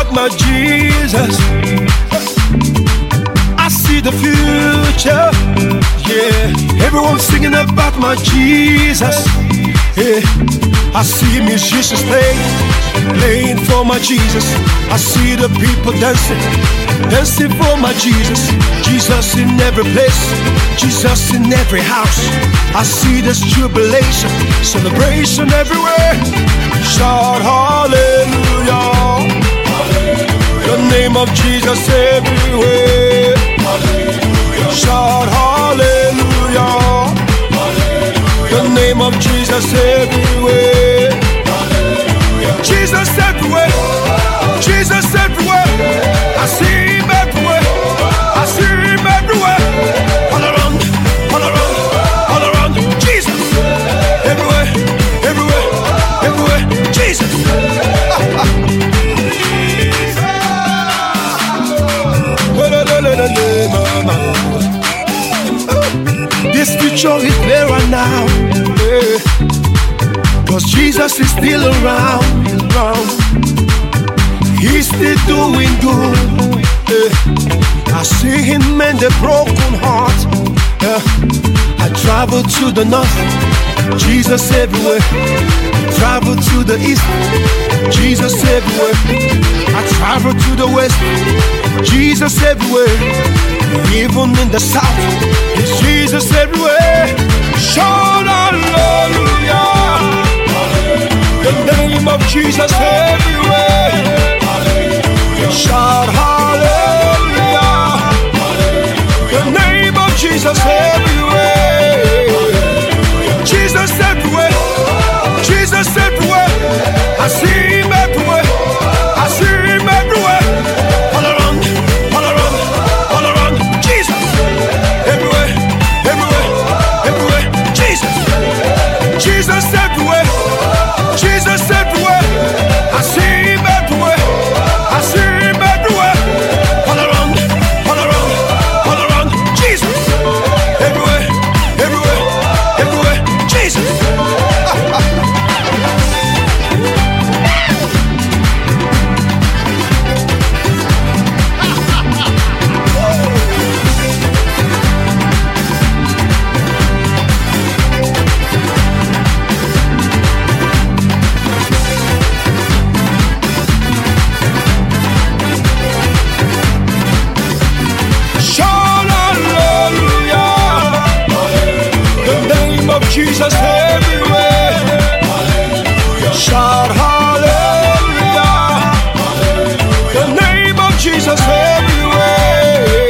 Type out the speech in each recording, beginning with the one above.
about my Jesus. I see the future. Yeah, everyone's singing about my Jesus. Yeah, I see musicians playing for my Jesus. I see the people dancing for my Jesus. Jesus in every place, Jesus in every house. I see this jubilation, celebration everywhere. Shout hallelujah, the name of Jesus everywhere. Shout hallelujah, the name of Jesus everywhere. Jesus everywhere, Jesus everywhere. I see him everywhere, I see him everywhere. All around, all around, all around. Jesus everywhere, everywhere, everywhere. Jesus. This future is there right now, yeah. 'Cause Jesus is still around. He's still doing good, yeah. I see him mend the broken heart, yeah. I travel to the north, Jesus everywhere. I travel to the east, Jesus everywhere. I travel to the west, Jesus everywhere. Even in the south, it's Jesus everywhere. Shout hallelujah, the name of Jesus everywhere. Shout hallelujah, the name of Jesus everywhere. Jesus everywhere, Jesus everywhere. I see him everywhere, I see him everywhere. All around, all around, all around. Jesus everywhere, everywhere, everywhere. Jesus, Jesus everywhere, Jesus everywhere. I see him everywhere, I see him everywhere. All around, all around, all around. Jesus everywhere, everywhere, everywhere. Jesus. Jesus everywhere. Shout hallelujah, the name of Jesus everywhere.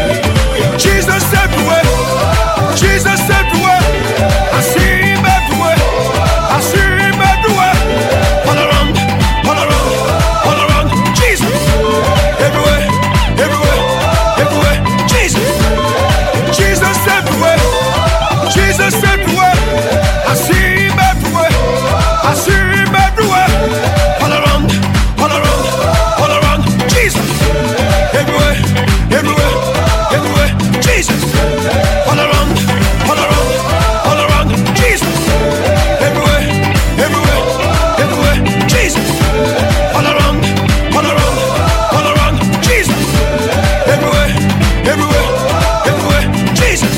Jesus everywhere, Jesus everywhere. I see him everywhere, I see him everywhere. All around, all around, all around. Jesus everywhere, everywhere, everywhere. Jesus, Jesus everywhere, Jesus everywhere. I see him everywhere, I see him everywhere. All around, all around, all around. Jesus everywhere, everywhere, everywhere. Jesus all around, all around, all around. Jesus everywhere, everywhere, everywhere. Jesus all around, all around, all around. Jesus everywhere, everywhere, everywhere. Jesus.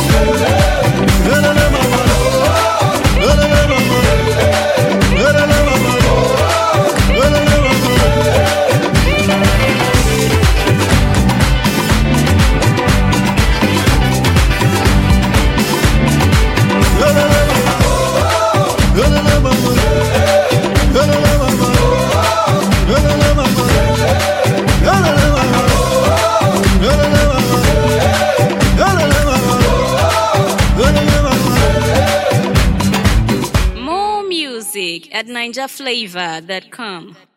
At NinjaFlavor.com.